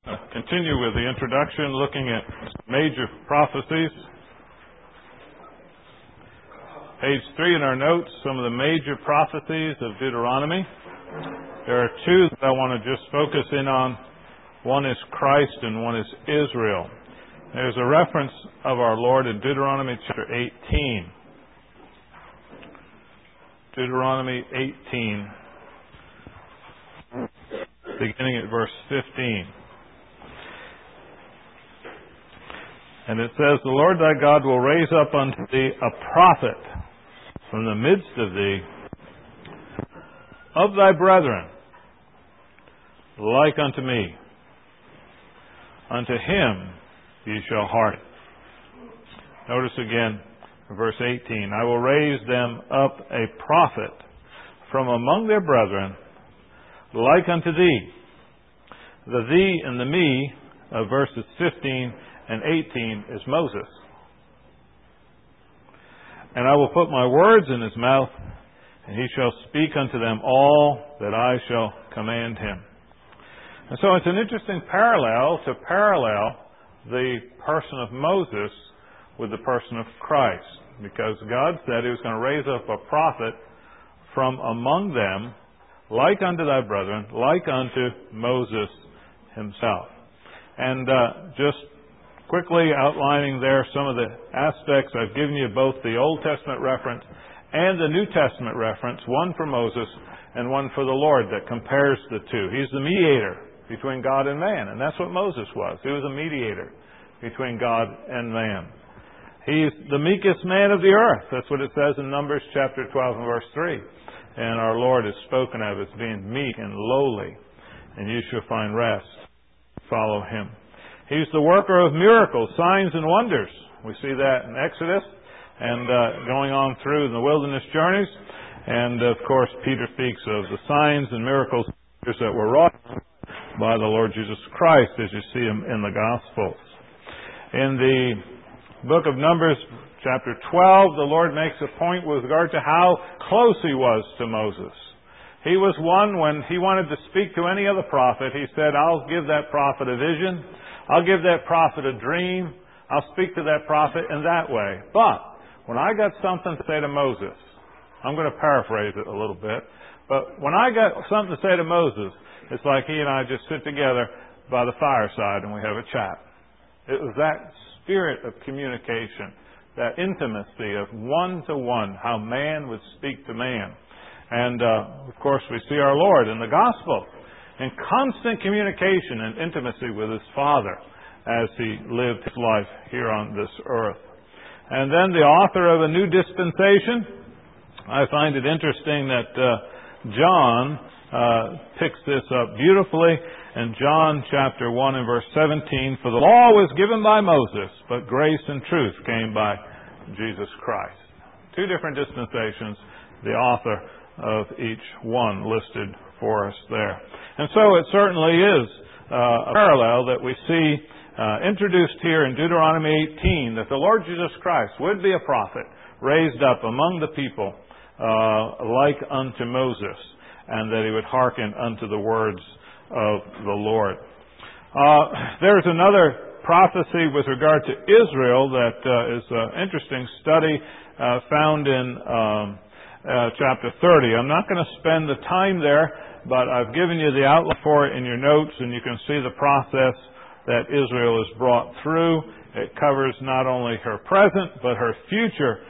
Continue with the introduction, looking at major prophecies. Page 3 in our notes, some of the major prophecies of Deuteronomy. There are two that I want to just focus in on. One is Christ and one is Israel. There's a reference of our Lord in Deuteronomy chapter 18. Deuteronomy 18, beginning at verse 15. And it says, "The Lord thy God will raise up unto thee a prophet from the midst of thee, of thy brethren, like unto me. Unto him ye shall hearken." Notice again, verse 18, "I will raise them up a prophet from among their brethren, like unto thee." The thee and the me of verses 15 and 18 is Moses. "And I will put my words in his mouth, and he shall speak unto them all that I shall command him." And so it's an interesting parallel to parallel the person of Moses with the person of Christ, because God said He was going to raise up a prophet from among them, like unto thy brethren, like unto Moses himself. And just quickly outlining there some of the aspects, I've given you both the Old Testament reference and the New Testament reference, one for Moses and one for the Lord, that compares the two. He's the mediator between God and man, and that's what Moses was. He was a mediator between God and man. He's the meekest man of the earth. That's what it says in Numbers chapter 12 and verse 3. And our Lord is spoken of as being meek and lowly, and you shall find rest. Follow Him. He's the worker of miracles, signs, and wonders. We see that in Exodus and going on through in the wilderness journeys. And, of course, Peter speaks of the signs and miracles that were wrought by the Lord Jesus Christ, as you see Him in the Gospels. In the book of Numbers, chapter 12, the Lord makes a point with regard to how close He was to Moses. He was one, when He wanted to speak to any other prophet, He said, "I'll give that prophet a vision. I'll give that prophet a dream. I'll speak to that prophet in that way. But when I got something to say to Moses," I'm going to paraphrase it a little bit, but when I got something to say to Moses, it's like he and I just sit together by the fireside and we have a chat. It was that spirit of communication, that intimacy of one-to-one, how man would speak to man. And, of course, we see our Lord in the Gospel in constant communication and intimacy with His Father as He lived His life here on this earth. And then the author of a new dispensation, I find it interesting that John picks this up beautifully in John chapter 1 and verse 17. "For the law was given by Moses, but grace and truth came by Jesus Christ." Two different dispensations, the author of each one listed for us there. And so it certainly is a parallel that we see introduced here in Deuteronomy 18, that the Lord Jesus Christ would be a prophet raised up among the people like unto Moses, and that He would hearken unto the words of the Lord. There's another prophecy with regard to Israel that is an interesting study found in chapter 30. I'm not going to spend the time there, but I've given you the outline for it in your notes, and you can see the process that Israel is brought through. It covers not only her present, but her future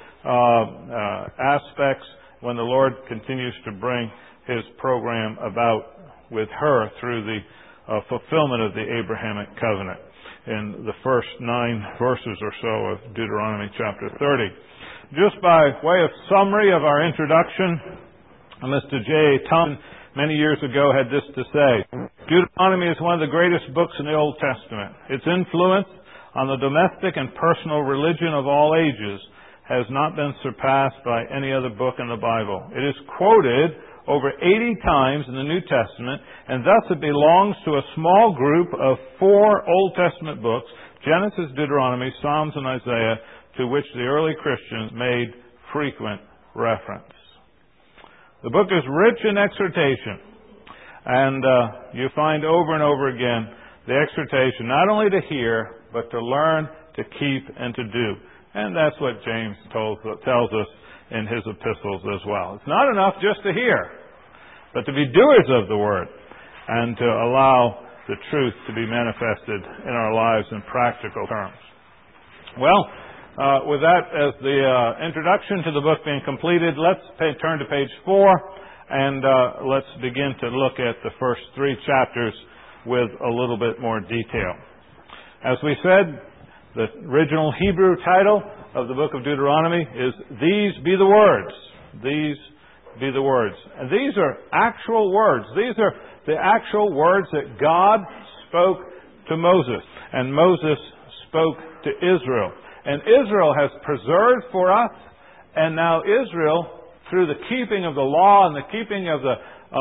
aspects when the Lord continues to bring His program about with her through the fulfillment of the Abrahamic covenant in the first 9 verses or so of Deuteronomy chapter 30. Just by way of summary of our introduction, Mr. J.A. Thompson many years ago had this to say: "Deuteronomy is one of the greatest books in the Old Testament. Its influence on the domestic and personal religion of all ages has not been surpassed by any other book in the Bible. It is quoted over 80 times in the New Testament, and thus it belongs to a small group of 4 Old Testament books, Genesis, Deuteronomy, Psalms, and Isaiah, to which the early Christians made frequent reference." The book is rich in exhortation, and you find over and over again the exhortation not only to hear, but to learn, to keep, and to do. And that's what James tells us in his epistles as well. It's not enough just to hear, but to be doers of the Word and to allow the truth to be manifested in our lives in practical terms. Well, with that as the introduction to the book being completed, let's turn to page 4 and let's begin to look at the first 3 chapters with a little bit more detail. As we said, the original Hebrew title of the book of Deuteronomy is These Be the Words. These be the words. And these are actual words. These are the actual words that God spoke to Moses. And Moses spoke to Israel. And Israel has preserved for us, and now Israel, through the keeping of the law and the keeping of the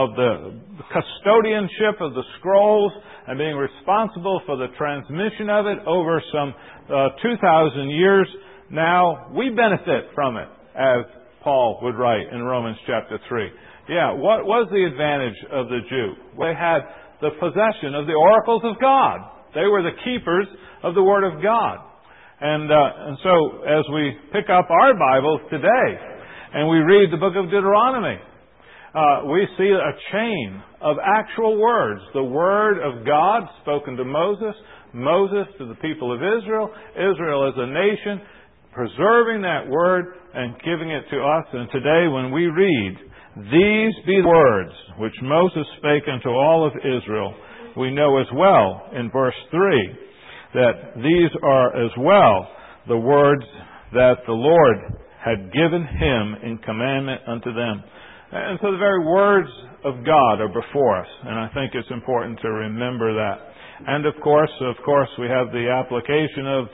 custodianship of the scrolls and being responsible for the transmission of it over some 2,000 years, now we benefit from it, as Paul would write in Romans chapter 3. Yeah, what was the advantage of the Jew? They had the possession of the oracles of God. They were the keepers of the Word of God. And so, as we pick up our Bibles today and we read the book of Deuteronomy, we see a chain of actual words. The Word of God spoken to Moses, Moses to the people of Israel, Israel as a nation, preserving that Word and giving it to us. And today when we read, These be the words which Moses spake unto all of Israel, we know as well in verse 3 that these are as well the words that the Lord had given him in commandment unto them. And so the very words of God are before us, and I think it's important to remember that. And of course, we have the application of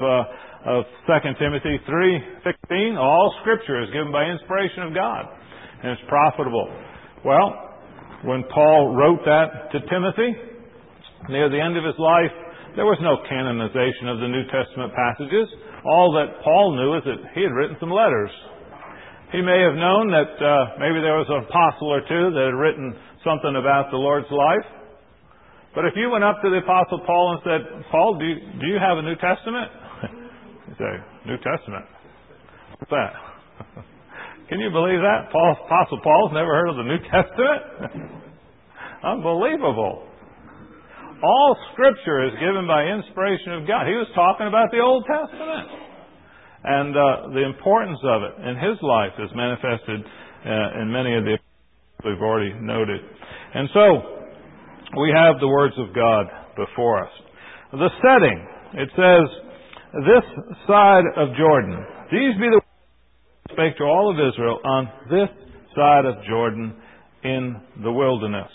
2 Timothy 3:16. All Scripture is given by inspiration of God, and it's profitable. Well, when Paul wrote that to Timothy, near the end of his life, there was no canonization of the New Testament passages. All that Paul knew is that he had written some letters. He may have known that maybe there was an apostle or two that had written something about the Lord's life. But if you went up to the Apostle Paul and said, Paul, do you have a New Testament? He'd say, New Testament? What's that? Can you believe that? Apostle Paul's never heard of the New Testament? Unbelievable. All Scripture is given by inspiration of God. He was talking about the Old Testament. And the importance of it in his life is manifested in many of the we've already noted. And so, we have the words of God before us. The setting, it says, this side of Jordan. These be the words that spake to all of Israel on this side of Jordan in the wilderness.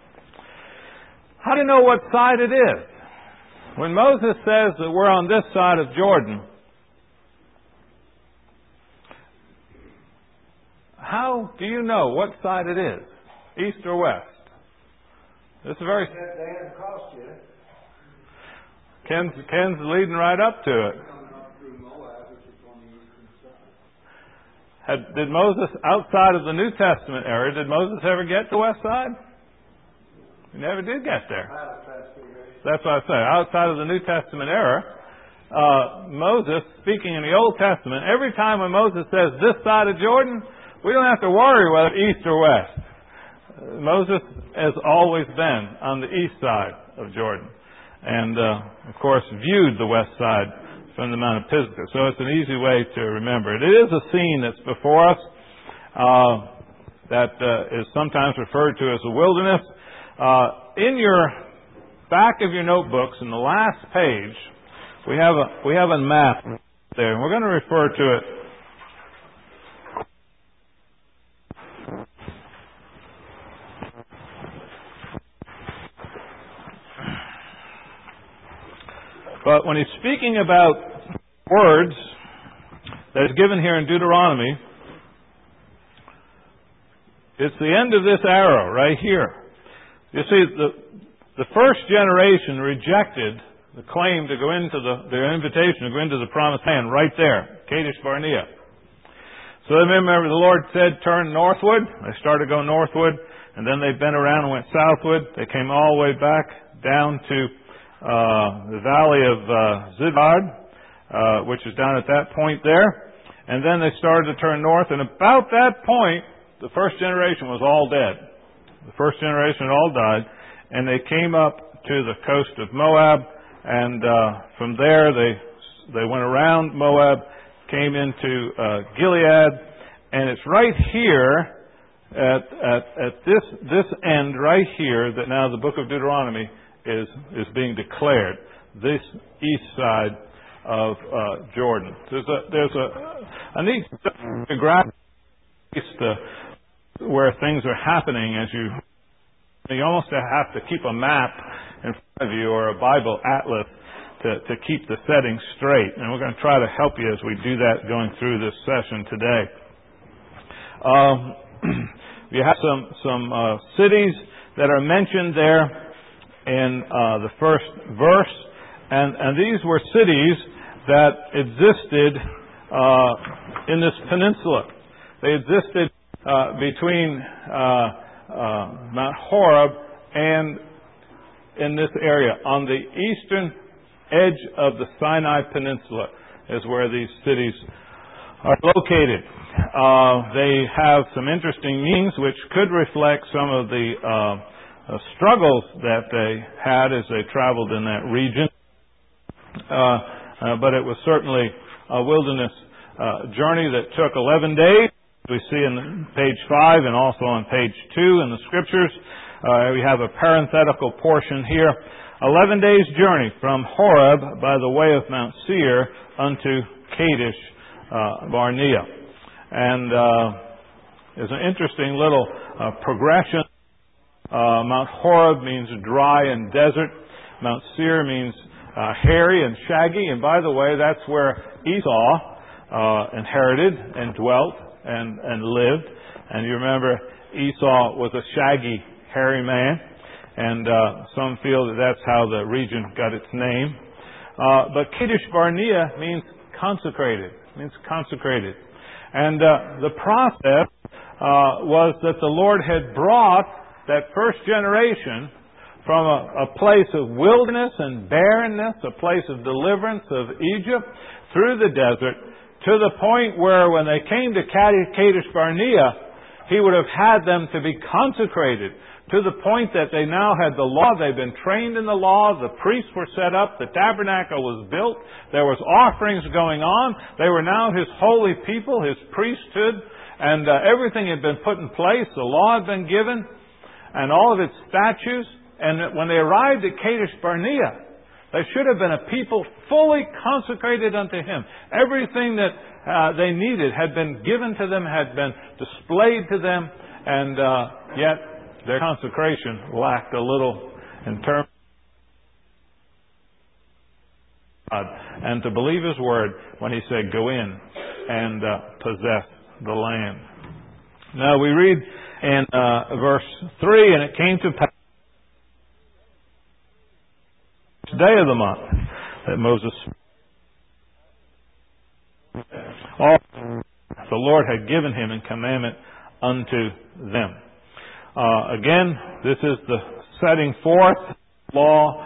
How do you know what side it is? When Moses says that we're on this side of Jordan, how do you know what side it is? East or west? This is very... Ken's leading right up to it. Did Moses, outside of the New Testament era, did Moses ever get to the west side? He never did get there. That's what I say. Outside of the New Testament era, Moses, speaking in the Old Testament, every time when Moses says this side of Jordan, we don't have to worry whether east or west. Moses has always been on the east side of Jordan. And, of course, viewed the west side from the Mount of Pisgah. So it's an easy way to remember it. It is a scene that's before us that is sometimes referred to as the wilderness. In your back of your notebooks, in the last page, we have a map there, and we're going to refer to it. But when he's speaking about words that is given here in Deuteronomy, it's the end of this arrow right here. You see, the first generation rejected the claim to go into their invitation to go into the promised land right there, Kadesh Barnea. So they remember the Lord said, turn northward. They started going northward, and then they bent around and went southward. They came all the way back down to the valley of Zidlard, which is down at that point there. And then they started to turn north, and about that point, the first generation was all dead. The first generation all died, and they came up to the coast of Moab, and from there they went around Moab, came into Gilead, and it's right here at this end right here that now the book of Deuteronomy is being declared. This east side of Jordan. There's a neat graphic where things are happening as you almost have to keep a map in front of you or a Bible atlas to keep the setting straight. And we're going to try to help you as we do that going through this session today. You have some cities that are mentioned there in the first verse, and these were cities that existed in this peninsula. They existed between Mount Horeb and in this area. On the eastern edge of the Sinai Peninsula is where these cities are located. They have some interesting meanings which could reflect some of the struggles that they had as they traveled in that region. But it was certainly a wilderness journey that took 11 days. We see in page 5 and also on page 2 in the Scriptures. We have a parenthetical portion here. 11 days journey from Horeb by the way of Mount Seir unto Kadesh Barnea. And there's an interesting little progression. Mount Horeb means dry and desert. Mount Seir means hairy and shaggy. And by the way, that's where Esau inherited and dwelt and lived. And you remember Esau was a shaggy, hairy man. And some feel that that's how the region got its name. But Kadesh Barnea means consecrated. And the process was that the Lord had brought that first generation from a place of wilderness and barrenness, a place of deliverance of Egypt, through the desert, to the point where when they came to Kadesh Barnea, He would have had them to be consecrated, to the point that they now had the law. They'd been trained in the law. The priests were set up. The tabernacle was built. There was offerings going on. They were now His holy people, His priesthood, and everything had been put in place. The law had been given, and all of its statutes. And when they arrived at Kadesh Barnea, they should have been a people fully consecrated unto Him. Everything that they needed had been given to them, had been displayed to them, and yet their consecration lacked a little in terms of God, and to believe His word when He said, "Go in and possess the land." Now we read in verse 3, "And it came to pass day of the month that Moses all the Lord had given him in commandment unto them." Again, this is the setting forth law.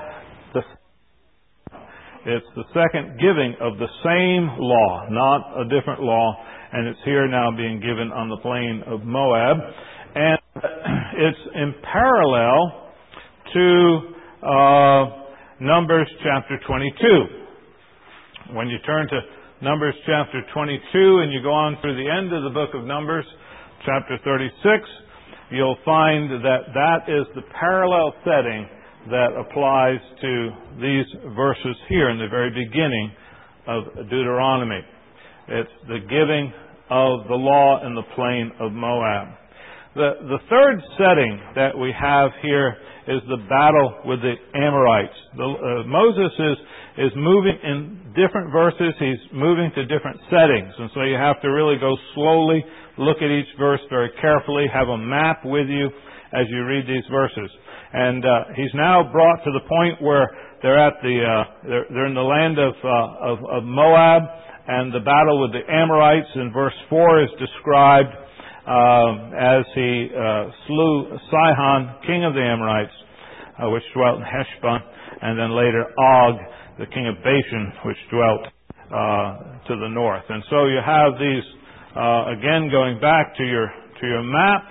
It's the second giving of the same law, not a different law, and it's here now being given on the plain of Moab, and it's in parallel to Numbers chapter 22. When you turn to Numbers chapter 22 and you go on through the end of the book of Numbers, chapter 36, you'll find that that is the parallel setting that applies to these verses here in the very beginning of Deuteronomy. It's the giving of the law in the plain of Moab. The third setting that we have here is the battle with the Amorites. Moses is moving in different verses. He's moving to different settings. And so you have to really go slowly, look at each verse very carefully, have a map with you as you read these verses. And he's now brought to the point where they're in the land of Moab, and the battle with the Amorites in verse 4 is described as he slew Sihon, king of the Amorites, which dwelt in Heshbon, and then later Og, the king of Bashan, which dwelt to the north. And so you have these, again, going back to your map,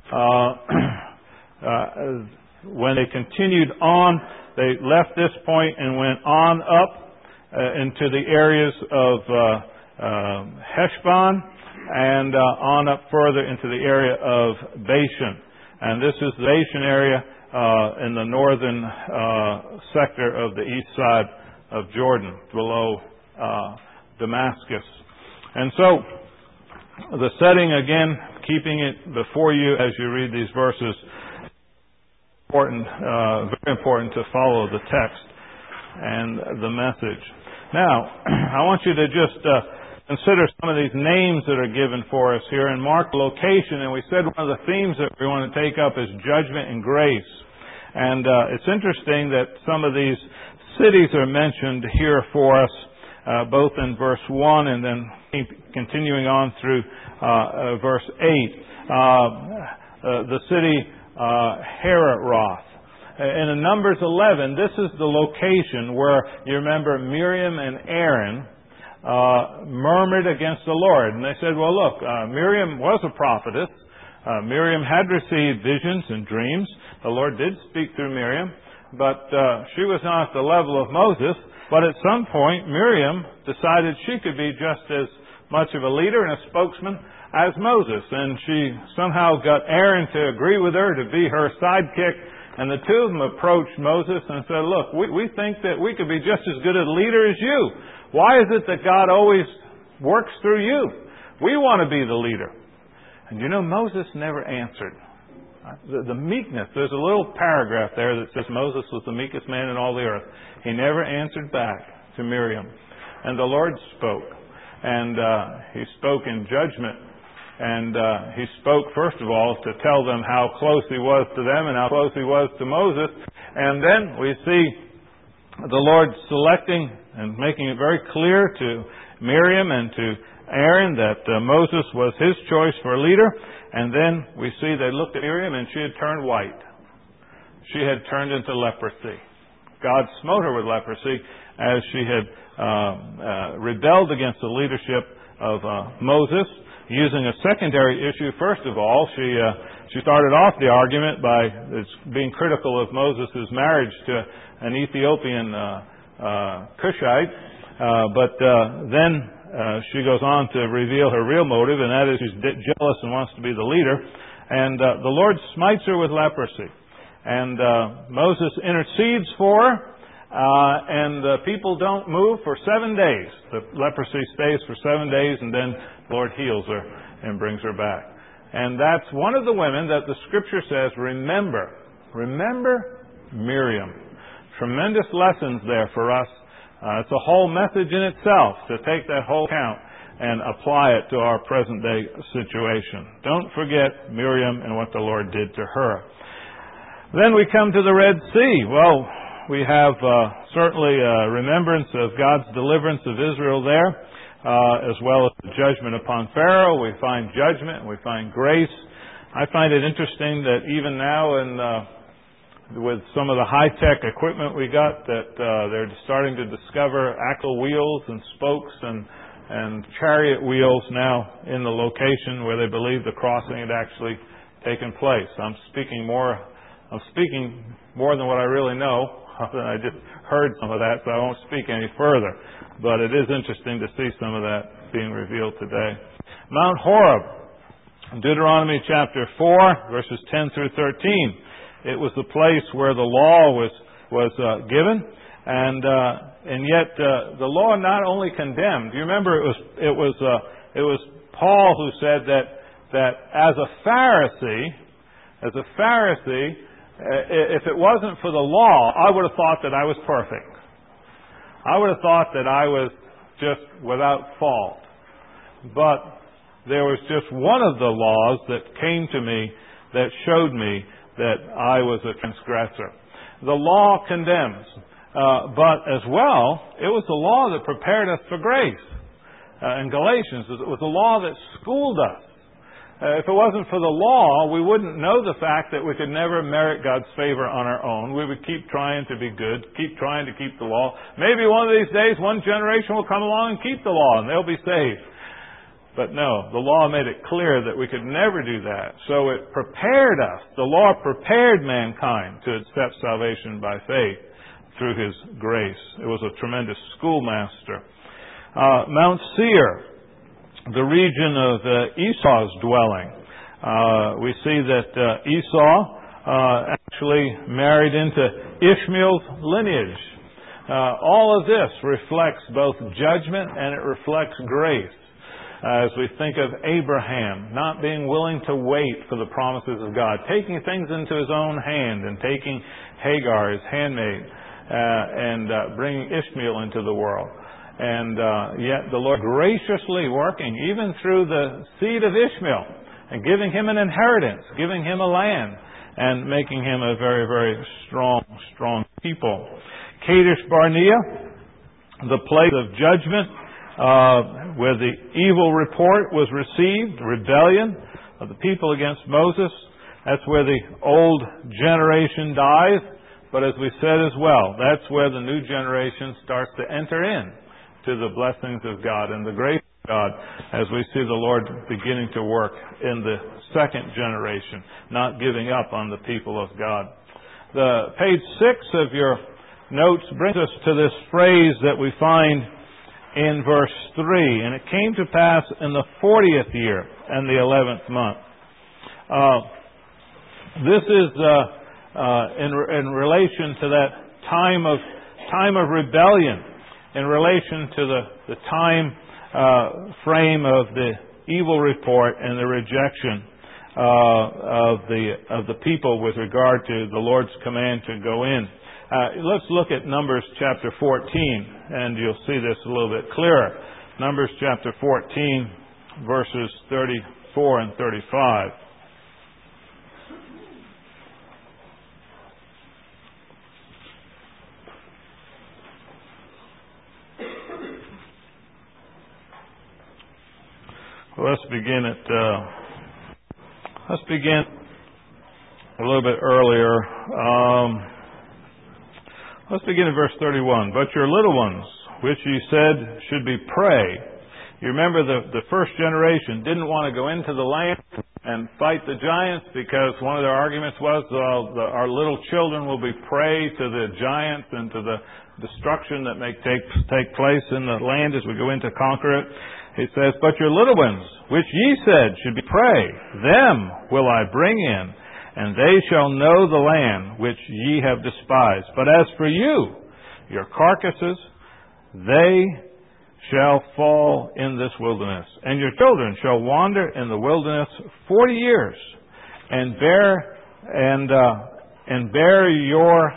when they continued on, they left this point and went on up into the areas of Heshbon and on up further into the area of Bashan. And this is the Bashan area in the northern sector of the east side of Jordan, below Damascus. And so, the setting, again, keeping it before you as you read these verses, very important to follow the text and the message. Now, I want you to just consider some of these names that are given for us here and mark location. And we said one of the themes that we want to take up is judgment and grace. And it's interesting that some of these cities are mentioned here for us, both in verse 1 and then continuing on through verse 8. The city Haroth. In Numbers 11, this is the location where, you remember, Miriam and Aaron murmured against the Lord. And they said, well, look, Miriam was a prophetess. Miriam had received visions and dreams. The Lord did speak through Miriam, but she was not at the level of Moses. But at some point, Miriam decided she could be just as much of a leader and a spokesman as Moses. And she somehow got Aaron to agree with her to be her sidekick. And the two of them approached Moses and said, look, we think that we could be just as good a leader as you. Why is it that God always works through you? We want to be the leader. And you know, Moses never answered. The meekness, there's a little paragraph there that says Moses was the meekest man in all the earth. He never answered back to Miriam. And the Lord spoke. And He spoke in judgment. And He spoke, first of all, to tell them how close He was to them and how close He was to Moses. And then we see the Lord selecting and making it very clear to Miriam and to Aaron that Moses was His choice for a leader. And then we see they looked at Miriam and she had turned white. She had turned into leprosy. God smote her with leprosy as she had rebelled against the leadership of Moses. Using a secondary issue, first of all, she started off the argument by being critical of Moses' marriage to an Ethiopian Cushite, but then she goes on to reveal her real motive, and that is she's jealous and wants to be the leader. And the Lord smites her with leprosy. And Moses intercedes for her, and the people don't move for 7 days. The leprosy stays for 7 days, and then the Lord heals her and brings her back. And that's one of the women that the Scripture says, remember Miriam. Tremendous lessons there for us. It's a whole message in itself to take that whole count and apply it to our present day situation. Don't forget Miriam and what the Lord did to her. Then we come to the Red Sea. Well, we have certainly a remembrance of God's deliverance of Israel there, as well as the judgment upon Pharaoh. We find judgment, we find grace. I find it interesting that even now with some of the high-tech equipment we got, that they're starting to discover axle wheels and spokes and chariot wheels now in the location where they believe the crossing had actually taken place. I'm speaking more than what I really know. I just heard some of that, so I won't speak any further. But it is interesting to see some of that being revealed today. Mount Horeb, Deuteronomy chapter 4, verses 10 through 13. It was the place where the law was given, and yet the law not only condemned. You remember it was Paul who said that as a Pharisee, if it wasn't for the law, I would have thought that I was perfect. I would have thought that I was just without fault. But there was just one of the laws that came to me that showed me that I was a transgressor. The law condemns, but as well, it was the law that prepared us for grace. In Galatians, it was the law that schooled us. If it wasn't for the law, we wouldn't know the fact that we could never merit God's favor on our own. We would keep trying to be good, keep trying to keep the law. Maybe one of these days, one generation will come along and keep the law, and they'll be saved. But no, the law made it clear that we could never do that. So it prepared us. The law prepared mankind to accept salvation by faith through His grace. It was a tremendous schoolmaster. Mount Seir, the region of Esau's dwelling. We see that Esau actually married into Ishmael's lineage. All of this reflects both judgment and it reflects grace. As we think of Abraham not being willing to wait for the promises of God, taking things into his own hand and taking Hagar, his handmaid, and bringing Ishmael into the world. And yet the Lord graciously working, even through the seed of Ishmael, and giving him an inheritance, giving him a land, and making him a very, very strong people. Kadesh Barnea, the place of judgment, where the evil report was received, rebellion of the people against Moses. That's where the old generation dies. But as we said as well, that's where the new generation starts to enter in to the blessings of God and the grace of God as we see the Lord beginning to work in the second generation, not giving up on the people of God. The page 6 of your notes brings us to this phrase that we find in verse 3, and it came to pass in the 40th year and the 11th month. This is in relation to that time of rebellion, in relation to the time frame of the evil report and the rejection of the people with regard to the Lord's command to go in. Let's look at Numbers chapter 14, and you'll see this a little bit clearer. Numbers chapter 14, verses 34 and 35. Let's begin a little bit earlier. Let's begin at verse 31. But your little ones, which ye said should be prey. You remember the first generation didn't want to go into the land and fight the giants because one of their arguments was our little children will be prey to the giants and to the destruction that may take place in the land as we go in to conquer it. He says, but your little ones, which ye said should be prey, them will I bring in, and they shall know the land which ye have despised. But as for you, your carcasses, they shall fall in this wilderness, and your children shall wander in the wilderness 40 years, and bear your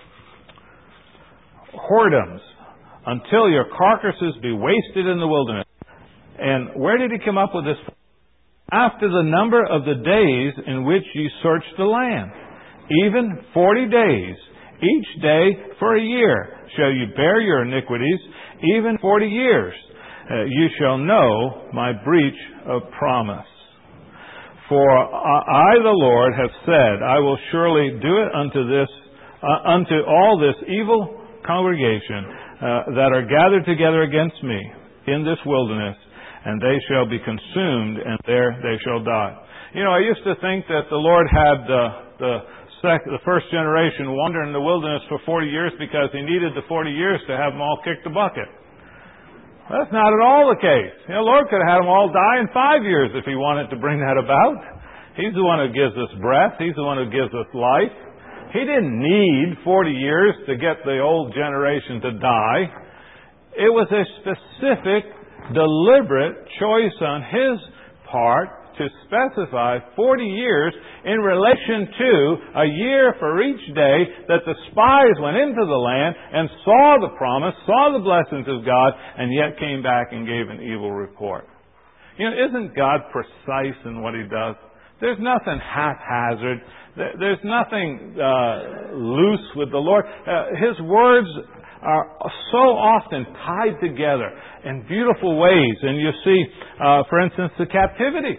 whoredoms until your carcasses be wasted in the wilderness. And where did he come up with this? After the number of the days in which ye search the land, even 40 days, each day for a year, shall you bear your iniquities, even 40 years. You shall know my breach of promise. For I, the Lord, have said, I will surely do it unto all this evil congregation that are gathered together against me in this wilderness, and they shall be consumed, and there they shall die. You know, I used to think that the Lord had the first generation wander in the wilderness for 40 years because He needed the 40 years to have them all kick the bucket. That's not at all the case. You know, the Lord could have had them all die in 5 years if He wanted to bring that about. He's the one who gives us breath. He's the one who gives us life. He didn't need 40 years to get the old generation to die. It was a specific, deliberate choice on His part to specify 40 years in relation to a year for each day that the spies went into the land and saw the promise, saw the blessings of God, and yet came back and gave an evil report. You know, isn't God precise in what He does? There's nothing haphazard. There's nothing loose with the Lord. His words are so often tied together in beautiful ways. And you see, for instance, the captivity.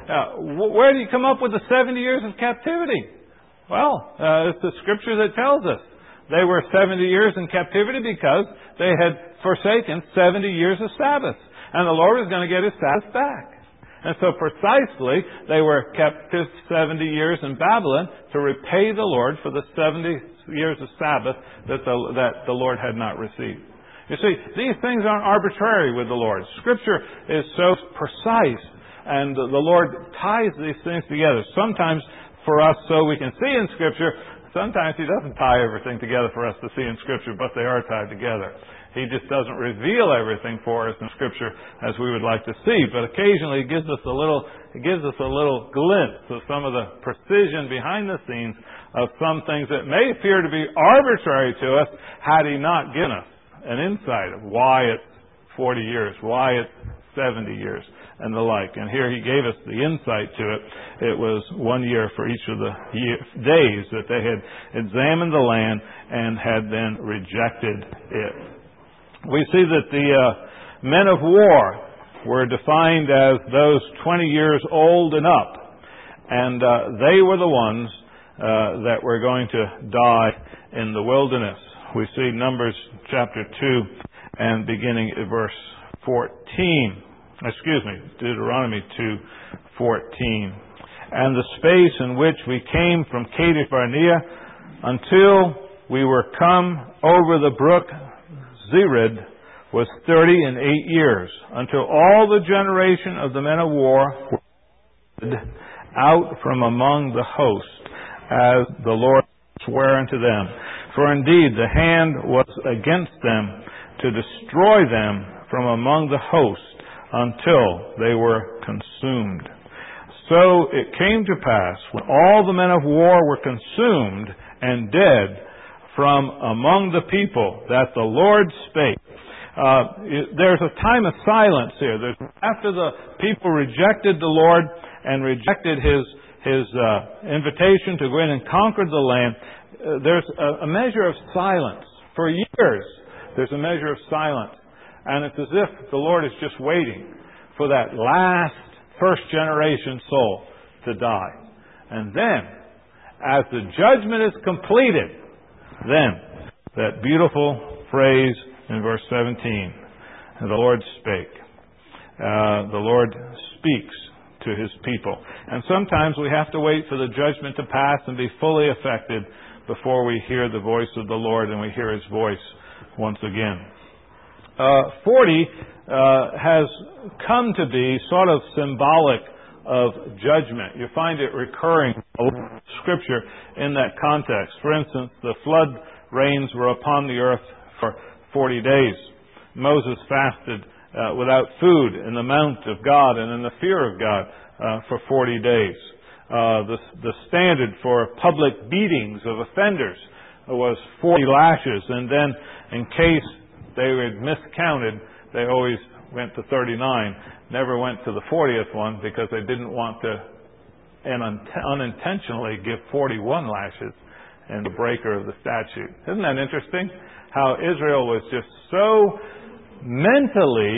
Where do you come up with the 70 years of captivity? Well, it's the Scripture that tells us. They were 70 years in captivity because they had forsaken 70 years of Sabbath. And the Lord was going to get His Sabbath back. And so precisely, they were kept 70 years in Babylon to repay the Lord for the 70 years of Sabbath that the Lord had not received. You see, these things aren't arbitrary with the Lord. Scripture is so precise, and the Lord ties these things together. Sometimes for us so we can see in Scripture, sometimes He doesn't tie everything together for us to see in Scripture, but they are tied together. He just doesn't reveal everything for us in Scripture as we would like to see, but occasionally He gives us a little glimpse of some of the precision behind the scenes of some things that may appear to be arbitrary to us had He not given us an insight of why it's 40 years, why it's 70 years, and the like. And here He gave us the insight to it. It was 1 year for each of the days that they had examined the land and had then rejected it. We see that the men of war were defined as those 20 years old and up, and they were the ones that were going to die in the wilderness. We see Numbers chapter 2 and beginning at verse 14. Deuteronomy 2:14. And the space in which we came from Kadesh Barnea until we were come over the brook Zered was 38 years, until all the generation of the men of war were out from among the host, as the Lord sware unto them. For indeed the hand was against them to destroy them from among the host until they were consumed. So it came to pass, when all the men of war were consumed and dead from among the people, that the Lord spake. There's a time of silence here. After the people rejected the Lord and rejected His invitation to go in and conquer the land, there's a measure of silence. For years, there's a measure of silence. And it's as if the Lord is just waiting for that last first generation soul to die. And then, as the judgment is completed, then that beautiful phrase in verse 17, the Lord spake. The Lord speaks to His people. And sometimes we have to wait for the judgment to pass and be fully affected before we hear the voice of the Lord and we hear His voice once again. 40 has come to be sort of symbolic of judgment. You find it recurring in Scripture in that context. For instance, the flood rains were upon the earth for 40 days. Moses fasted without food in the mount of God and in the fear of God for 40 days. The standard for public beatings of offenders was 40 lashes, and then in case they had miscounted, they always went to 39, never went to the 40th one because they didn't want to unintentionally give 41 lashes in the breaker of the statute. Isn't that interesting? How Israel was just so mentally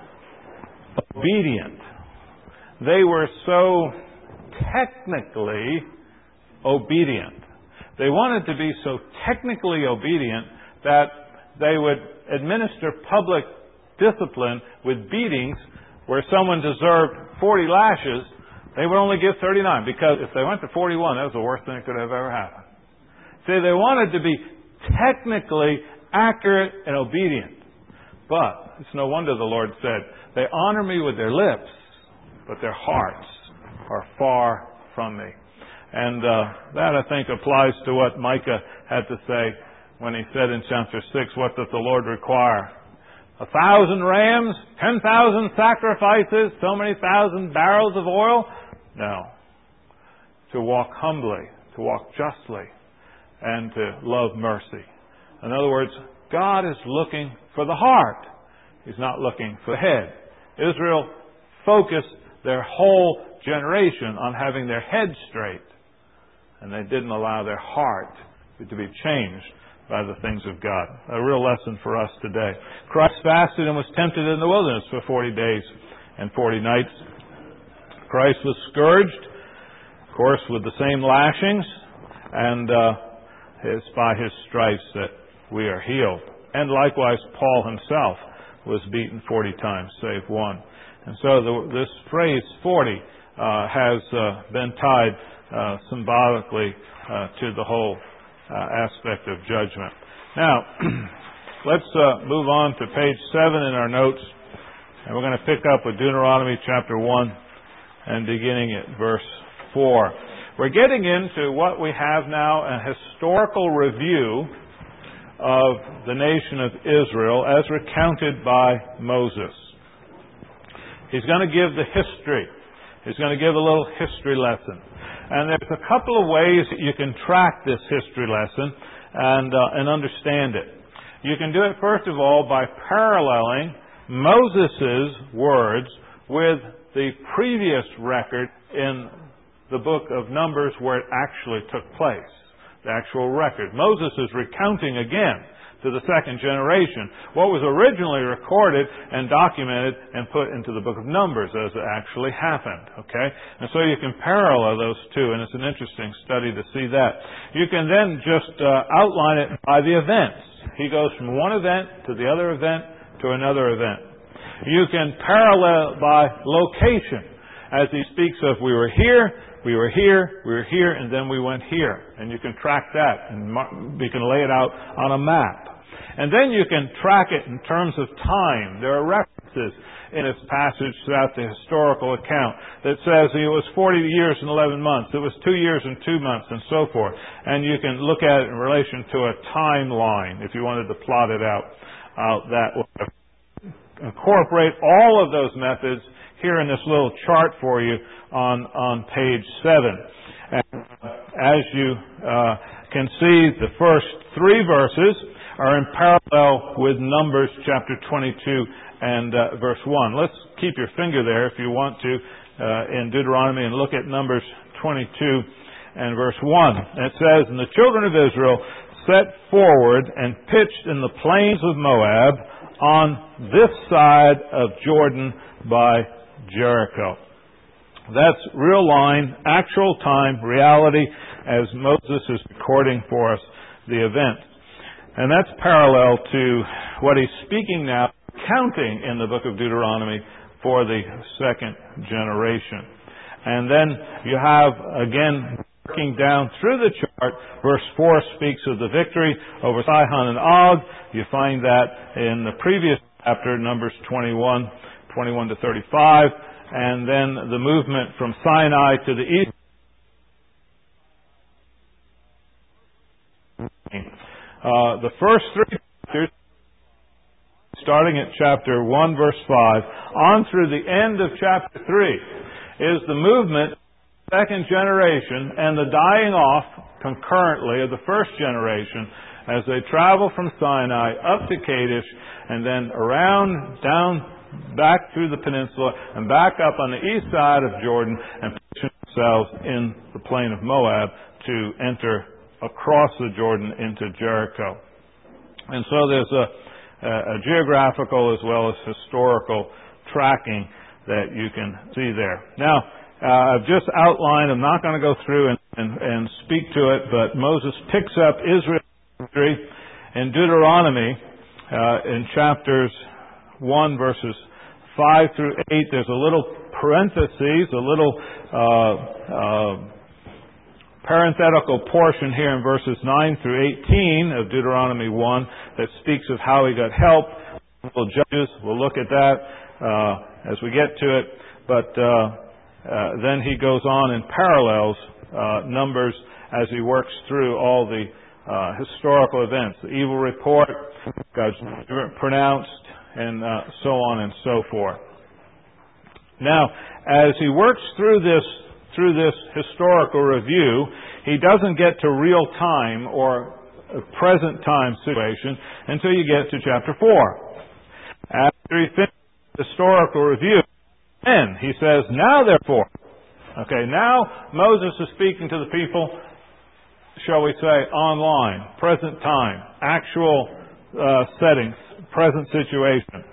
obedient. They were so technically obedient. They wanted to be so technically obedient that they would administer public discipline with beatings where someone deserved 40 lashes. They would only give 39, because if they went to 41, that was the worst thing that could have ever happened. See, they wanted to be technically accurate and obedient. But it's no wonder the Lord said, they honor me with their lips, but their hearts are far from me. And that, I think, applies to what Micah had to say when he said in chapter 6, what does the Lord require? 1,000 rams, 10,000 sacrifices, so many thousand barrels of oil? No. To walk humbly, to walk justly, and to love mercy. In other words, God is looking for the heart. He's not looking for the head. Israel focused their whole generation on having their head straight, and they didn't allow their heart to be changed by the things of God. A real lesson for us today. Christ fasted and was tempted in the wilderness for 40 days and 40 nights. Christ was scourged, of course, with the same lashings, and it's by His stripes that we are healed. And likewise, Paul himself was beaten 40 times, save one. And so this phrase 40 has been tied symbolically to the whole aspect of judgment. Now, let's move on to page 7 in our notes, and we're going to pick up with Deuteronomy chapter 1 and beginning at verse 4. We're getting into what we have now, a historical review of the nation of Israel as recounted by Moses. He's going to give the history. He's going to give a little history lesson. And there's a couple of ways that you can track this history lesson and understand it. You can do it, first of all, by paralleling Moses' words with the previous record in the book of Numbers where it actually took place, the actual record. Moses is recounting again to the second generation what was originally recorded and documented and put into the book of Numbers as it actually happened. Okay? And so you can parallel those two, and it's an interesting study to see that. You can then just outline it by the events. He goes from one event to the other event to another event. You can parallel by location, as he speaks of we were here, we were here, we were here, and then we went here. And you can track that, and we can lay it out on a map. And then you can track it in terms of time. There are references in this passage throughout the historical account that says it was 40 years and 11 months, it was 2 years and 2 months, and so forth. And you can look at it in relation to a timeline if you wanted to plot it out that way. Incorporate all of those methods here in this little chart for you on page 7. And as you can see, the first 3 verses are in parallel with Numbers chapter 22 and verse 1. Let's keep your finger there if you want to in Deuteronomy and look at Numbers 22 and verse 1. And it says, "And the children of Israel set forward and pitched in the plains of Moab on this side of Jordan by Jericho." That's real line, actual time, reality, as Moses is recording for us the event. And that's parallel to what he's speaking now, counting in the book of Deuteronomy for the second generation. And then you have, again, working down through the chart, verse 4 speaks of the victory over Sihon and Og. You find that in the previous chapter, Numbers 21 to 35. And then the movement from Sinai to the east. The first 3 chapters, starting at chapter 1, verse 5, on through the end of chapter 3, is the movement of the second generation and the dying off concurrently of the first generation as they travel from Sinai up to Kadesh and then around, down, back through the peninsula and back up on the east side of Jordan and position themselves in the plain of Moab to enter across the Jordan into Jericho. And so there's a geographical as well as historical tracking that you can see there. Now, I've just outlined, I'm not going to go through and speak to it, but Moses picks up Israel's history in Deuteronomy in chapters 1 verses 5 through 8. There's a little parenthesis, a little parenthetical portion here in verses 9 through 18 of Deuteronomy 1 that speaks of how he got help. Judges, we'll look at that as we get to it. But then he goes on and parallels Numbers as he works through all the historical events. The evil report, God's judgment pronounced, and so on and so forth. Now, as he works through this historical review, he doesn't get to real time or a present time situation until you get to chapter 4. After he finishes the historical review, then he says, "Now therefore," okay, now Moses is speaking to the people, shall we say, online, present time, actual settings, present situation.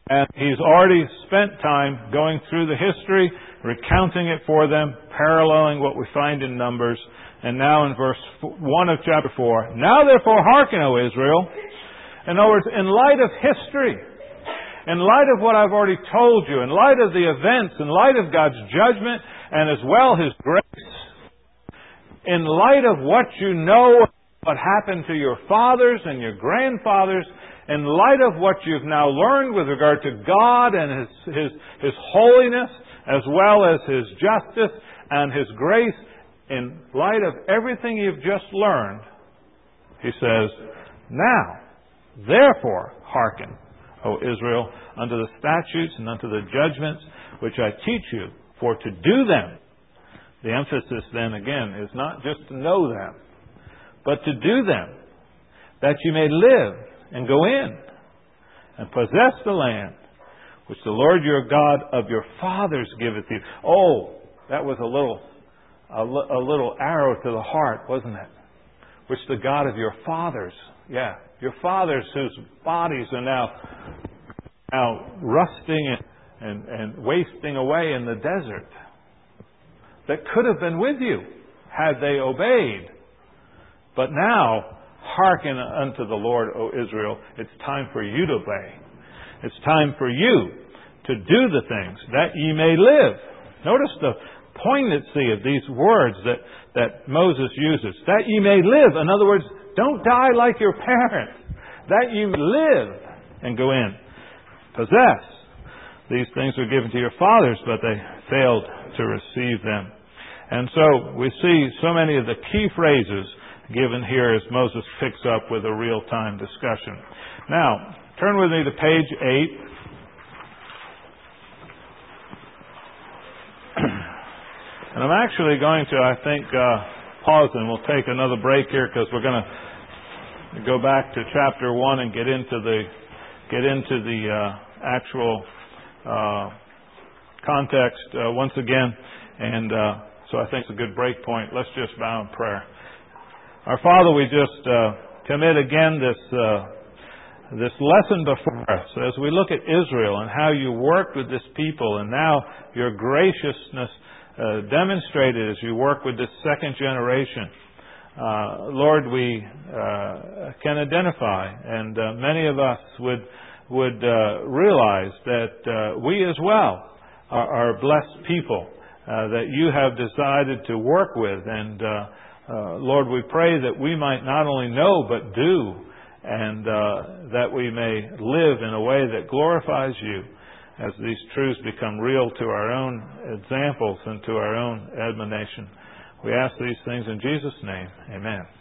And He's already spent time going through the history, recounting it for them, paralleling what we find in Numbers. And now in verse 1 of chapter 4, "Now therefore hearken, O Israel." In other words, in light of history, in light of what I've already told you, in light of the events, in light of God's judgment, and as well His grace, in light of what you know, what happened to your fathers and your grandfathers, in light of what you've now learned with regard to God and His holiness, as well as His justice and His grace, in light of everything you've just learned, He says, "Now, therefore, hearken, O Israel, unto the statutes and unto the judgments which I teach you, for to do them." The emphasis then again is not just to know them, but to do them, that you may live and go in and possess the land which the Lord your God of your fathers giveth you. Oh, that was a little arrow to the heart, wasn't it? Which the God of your fathers, your fathers whose bodies are now rusting and wasting away in the desert, that could have been with you had they obeyed. But now, hearken unto the Lord, O Israel. It's time for you to obey. It's time for you to do the things that ye may live. Notice the poignancy of these words that Moses uses. That ye may live. In other words, don't die like your parents. That you may live and go in. Possess. These things were given to your fathers, but they failed to receive them. And so we see so many of the key phrases given here as Moses picks up with a real-time discussion. Now, turn with me to page 8. And I'm actually going to, I think, pause and we'll take another break here because we're going to go back to chapter 1 and get into the actual context once again. And so I think it's a good break point. Let's just bow in prayer. Our Father, we just commit again this lesson before us as we look at Israel and how you worked with this people, and now your graciousness demonstrated as you work with this second generation. Lord, we can identify, and many of us would realize that we as well are blessed people that you have decided to work with. And Lord, we pray that we might not only know but do, and that we may live in a way that glorifies you as these truths become real to our own examples and to our own admonition. We ask these things in Jesus' name. Amen.